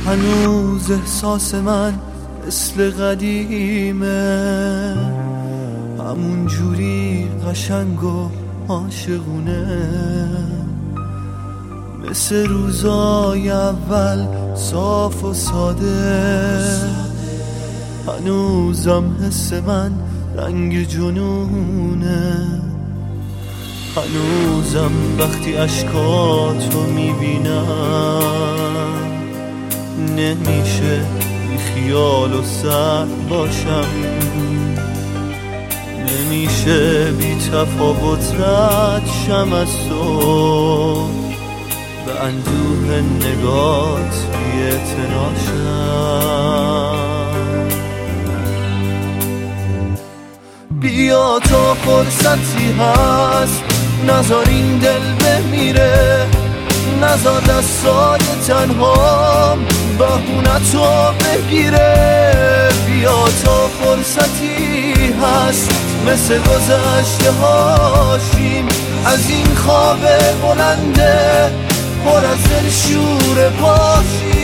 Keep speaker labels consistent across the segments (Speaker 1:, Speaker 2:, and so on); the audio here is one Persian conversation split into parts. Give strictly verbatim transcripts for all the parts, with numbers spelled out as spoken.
Speaker 1: هنوز احساس من مثل قدیمه، همون جوری قشنگ و عاشقونه، مثل روزای اول صاف و ساده. هنوزم حس من رنگ جنونه، هنوزم وقتی اشکاتو میبینم نمیشه بی خیال و سر باشم، نمیشه بی تفاوت رد شم از تو، به اندوه نگات بی اعتناشم. بیا تا فرصتی هست نذار این دل بمیره، نذار دستای تنهام بهونتو بگیره. بیا تا فرصتی هست مثل گذشته هاشیم از این خواب بلنده پر از دل شور باشیم.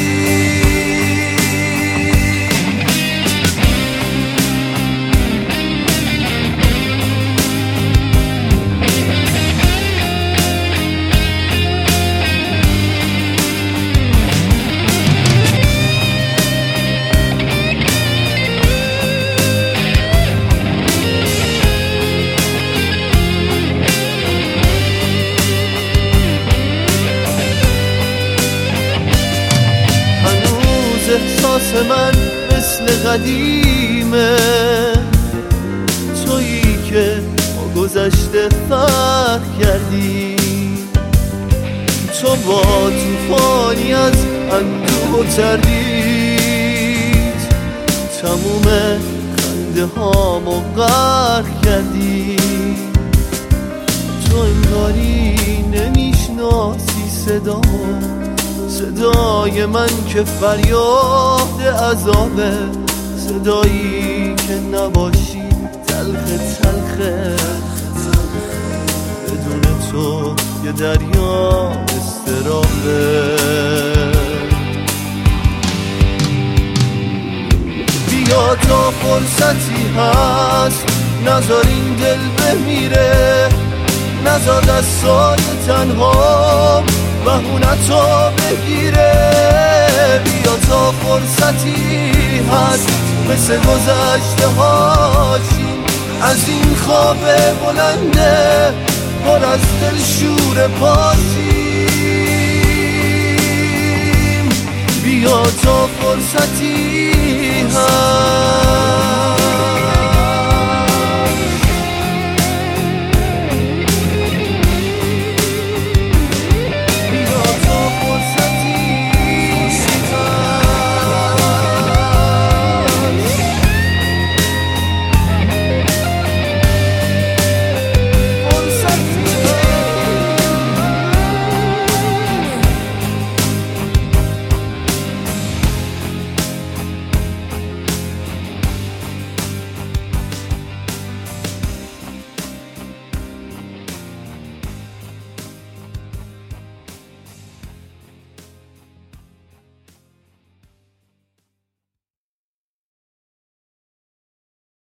Speaker 1: احساس من مثل قدیمه، تویی که با گذشته فرق کردی، تو با توفانی از اندوه و تردید تموم خنده هامو غرق کردی. تو انگاری نمیشناسی صدامو، صدای من که فریاد عذابه، صدایی که نباشی تلخ تلخه، بدون تو یه دریا استرابه. بیا تا فرصتی هست نذار این دل بمیره، نذار دستای تنهام بهونتو بگیره. بیا تا فرصتی هست مثل گذشته هاشیم از این خواب بلنده پر از دل شور پاشیم. بیا تا فرصتی